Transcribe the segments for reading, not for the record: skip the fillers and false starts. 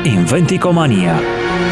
Inventicomania.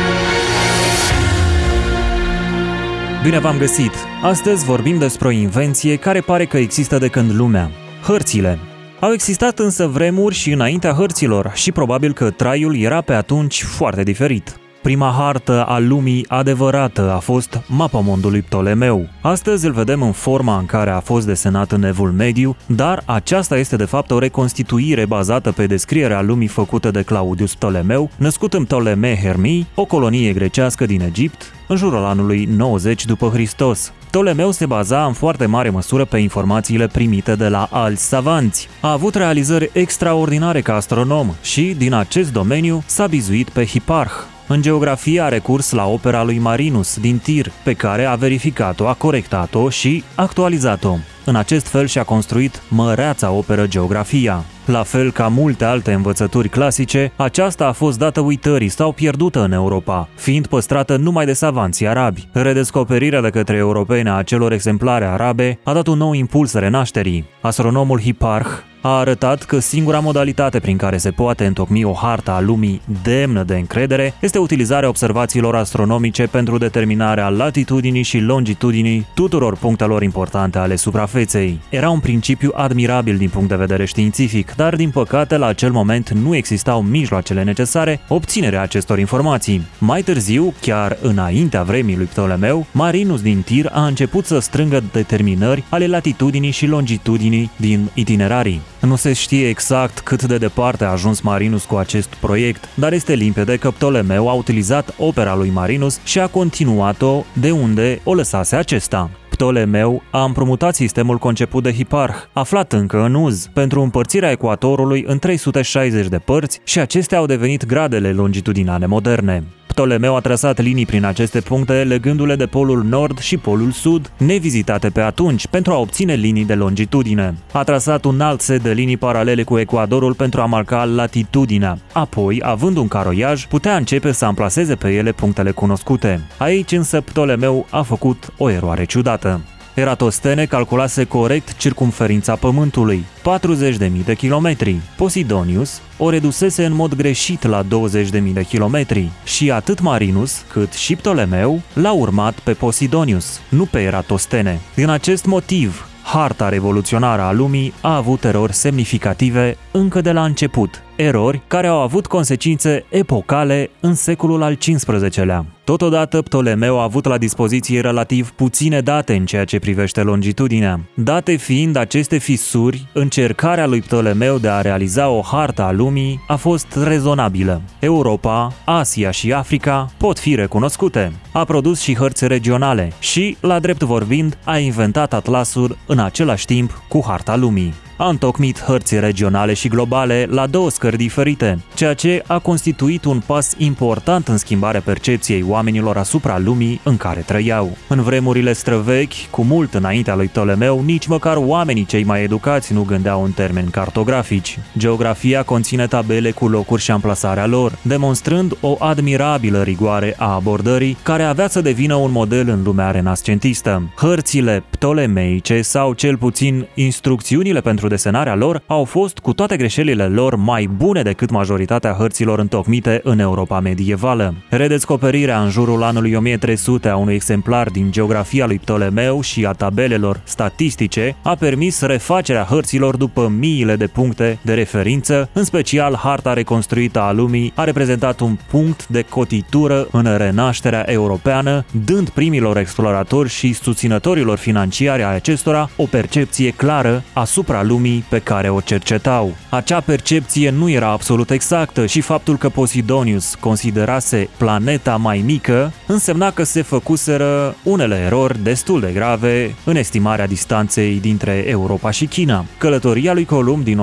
Bine v-am găsit! Astăzi vorbim despre o invenție care pare că există de când lumea. Hărțile. Au existat însă vremuri și înaintea hărților și probabil că traiul era pe atunci foarte diferit. Prima hartă a lumii adevărată a fost Mapamondul lui Ptolemeu. Astăzi îl vedem în forma în care a fost desenat în Evul Mediu, dar aceasta este de fapt o reconstituire bazată pe descrierea lumii făcută de Claudius Ptolemeu, născut în Ptolemee Hermii, o colonie grecească din Egipt, în jurul anului 90 după Hristos. Ptolemeu se baza în foarte mare măsură pe informațiile primite de la alți savanți. A avut realizări extraordinare ca astronom și, din acest domeniu, s-a bizuit pe Hiparh. În geografie a recurs la opera lui Marinus din Tir, pe care a verificat-o, a corectat-o și actualizat-o. În acest fel și-a construit măreața operă Geografia. La fel ca multe alte învățături clasice, aceasta a fost dată uitării sau pierdută în Europa, fiind păstrată numai de savanții arabi. Redescoperirea de către europeni a acelor exemplare arabe a dat un nou impuls renașterii. Astronomul Hiparh a arătat că singura modalitate prin care se poate întocmi o hartă a lumii demnă de încredere este utilizarea observațiilor astronomice pentru determinarea latitudinii și longitudinii tuturor punctelor importante ale suprafeței. Era un principiu admirabil din punct de vedere științific, dar din păcate la acel moment nu existau mijloacele necesare obținerea acestor informații. Mai târziu, chiar înaintea vremii lui Ptolemeu, Marinus din Tir a început să strângă determinări ale latitudinii și longitudinii din itinerarii. Nu se știe exact cât de departe a ajuns Marinus cu acest proiect, dar este limpede că Ptolemeu a utilizat opera lui Marinus și a continuat-o de unde o lăsase acesta. Ptolemeu a împrumutat sistemul conceput de Hiparh, aflat încă în uz, pentru împărțirea ecuatorului în 360 de părți și acestea au devenit gradele longitudinale moderne. Ptolemeu a trasat linii prin aceste puncte, legându-le de polul nord și polul sud, nevizitate pe atunci, pentru a obține linii de longitudine. A trasat un alt set de linii paralele cu ecuadorul pentru a marca latitudinea. Apoi, având un caroiaj, putea începe să amplaseze pe ele punctele cunoscute. Aici însă Ptolemeu a făcut o eroare ciudată. Eratostene calculase corect circumferința Pământului, 40.000 de kilometri. Posidonius o redusese în mod greșit la 20.000 de kilometri și atât Marinus cât și Ptolemeu l-au urmat pe Posidonius, nu pe Eratostene. Din acest motiv, harta revoluționară a lumii a avut erori semnificative încă de la început, erori care au avut consecințe epocale în secolul al XV-lea. Totodată, Ptolemeu a avut la dispoziție relativ puține date în ceea ce privește longitudinea. Date fiind aceste fisuri, încercarea lui Ptolemeu de a realiza o hartă a lumii a fost rezonabilă. Europa, Asia și Africa pot fi recunoscute. A produs și hărți regionale și, la drept vorbind, a inventat atlasul în același timp cu harta lumii. A întocmit hărți regionale și globale la două scări diferite, ceea ce a constituit un pas important în schimbarea percepției oamenilor asupra lumii în care trăiau. În vremurile străvechi, cu mult înaintea lui Ptolemeu, nici măcar oamenii cei mai educați nu gândeau în termeni cartografici. Geografia conține tabele cu locuri și amplasarea lor, demonstrând o admirabilă rigoare a abordării care avea să devină un model în lumea renascentistă. Hărțile ptolemeice sau cel puțin instrucțiunile pentru desenarea lor au fost, cu toate greșelile lor, mai bune decât majoritatea hărților întocmite în Europa medievală. Redescoperirea în jurul anului 1300 a unui exemplar din Geografia lui Ptolemeu și a tabelelor statistice a permis refacerea hărților după miile de puncte de referință, în special harta reconstruită a lumii a reprezentat un punct de cotitură în renașterea europeană, dând primilor exploratori și susținătorilor financiari ai acestora o percepție clară asupra lumii pe care o cercetau. Acea percepție nu era absolut exactă și faptul că Posidonius considerase planeta mai mică însemna că se făcuseră unele erori destul de grave în estimarea distanței dintre Europa și China. Călătoria lui Columb din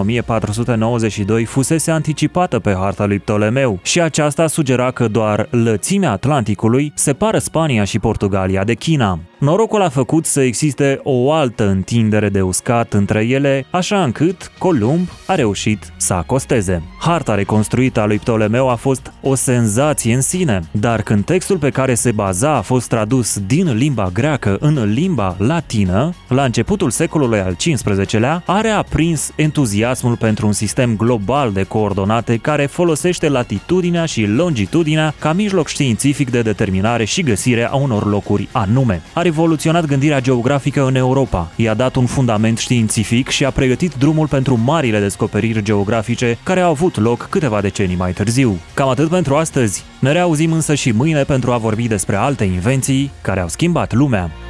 1492 fusese anticipată pe harta lui Ptolemeu și aceasta sugera că doar lățimea Atlanticului separă Spania și Portugalia de China. Norocul a făcut să existe o altă întindere de uscat între ele, așa încât Columb a reușit să acosteze. Harta reconstruită a lui Ptolemeu a fost o senzație în sine, dar când textul pe care se baza a fost tradus din limba greacă în limba latină, la începutul secolului al XV-lea, a reaprins entuziasmul pentru un sistem global de coordonate care folosește latitudinea și longitudinea ca mijloc științific de determinare și găsire a unor locuri anume. A revoluționat gândirea geografică în Europa, i-a dat un fundament științific și a pregătit drumul pentru marile descoperiri geografice care au avut loc câteva decenii mai târziu. Cam atât pentru astăzi. Ne reauzim însă și mâine pentru a vorbi despre alte invenții care au schimbat lumea.